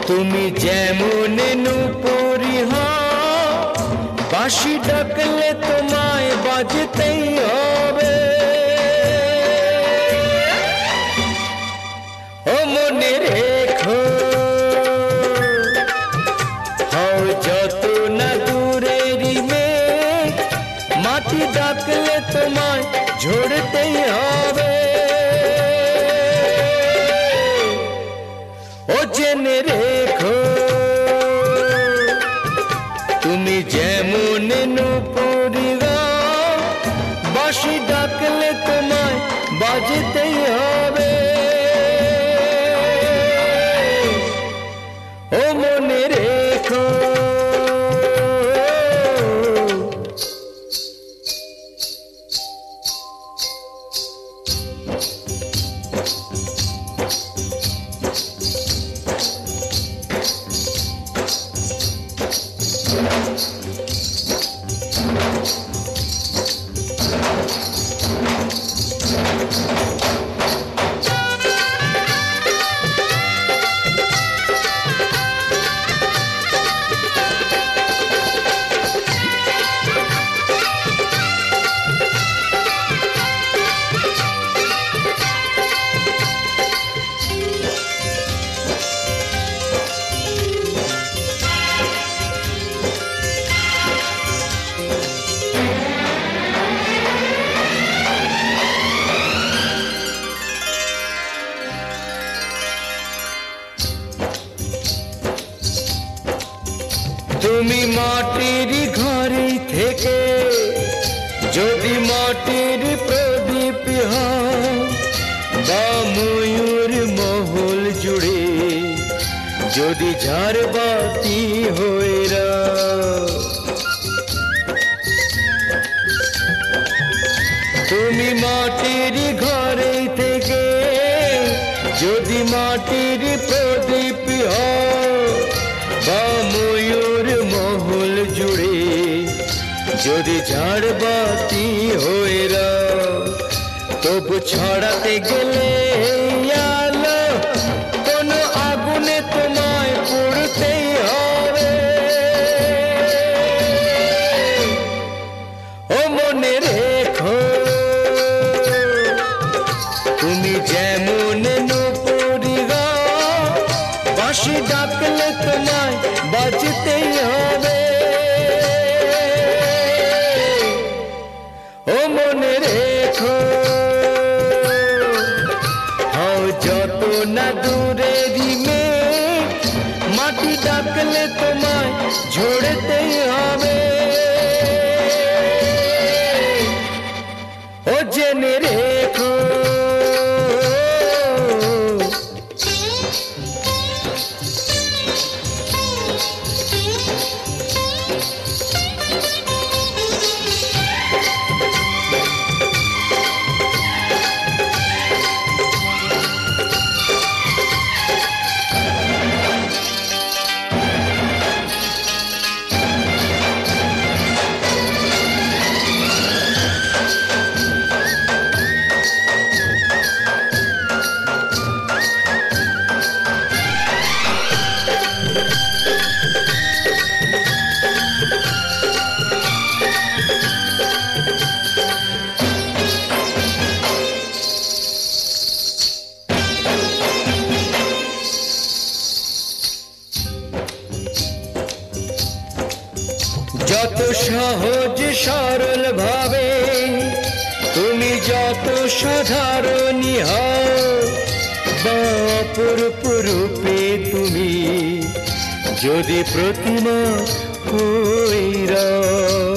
তুমি যেমন নূপুরি হও, বাঁশি ডাকলে তোমায় বাজতেই হবে। ও মনে রেখো, হও যত না দূরেরই মেঘ, মাটি ডাকলে তোমায় ঝরতেই হবে। ও জেনে রেখো, তুমি যেমন নূপুরি হও, বাঁশি ডাকলে তোমায় বাজতেই হবে। ও মনে রেখো। তুমি মাটির ঘরে থেকে যদি মাটির প্রদীপ হও, বা ময়ূর মহল জুড়ে যদি ঝাড়বাতি হয়ে রাও, তুমি মাটির ঘরে থেকে যদি মাটির প্রদীপ হও, বা ময়ূর মহল জুড়ে যদি ঝাড়বাতি হয়ে রাও, তবু ছড়াতে গেলে আলো কোন আগুনে তোমায় পুড়তেই হবে। ও মনে রেখো, তুমি যেমন নূপুরি হও, বাঁশি ডাকলে তোমায় বাজতেই হবে। ও মনে রেখো, হও যত না দূরেরই মেঘ, মাটি ডাকলে তোমায় ঝরতেই হবে। ও জেনে রেখো। যত সহজ সরল ভাবে তুমি যত সাধারণী হও, বা অপরূপ রূপে তুমি যদি প্রতিমা হয়ে রাও,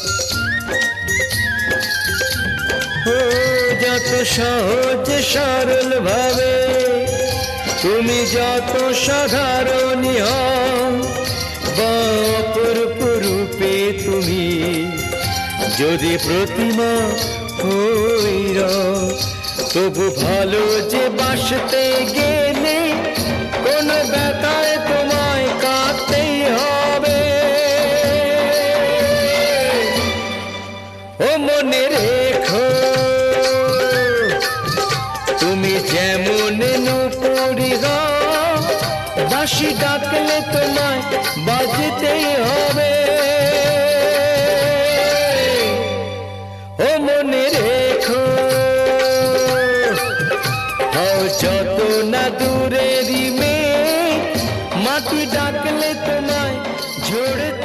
যত সহজ সরল ভাবে তুমি যত সাধারণী হও, বা অপরূপ রূপে তুমি যদি প্রতিমা হয়ে রাও, তবু ভালো যে বাসতে গেলে কোন ব্যথায় তোমায় কাঁদতেই হবে। ও মনে রেখো, তুমি যেমন নূপুরি হও, বাঁশি ডাকলে তোমায় বাজতেই হবে। ও মনে রেখো, হও যত না দূরেরই মেয়ে, মাটি ডাকলে তোমায় ঝরতে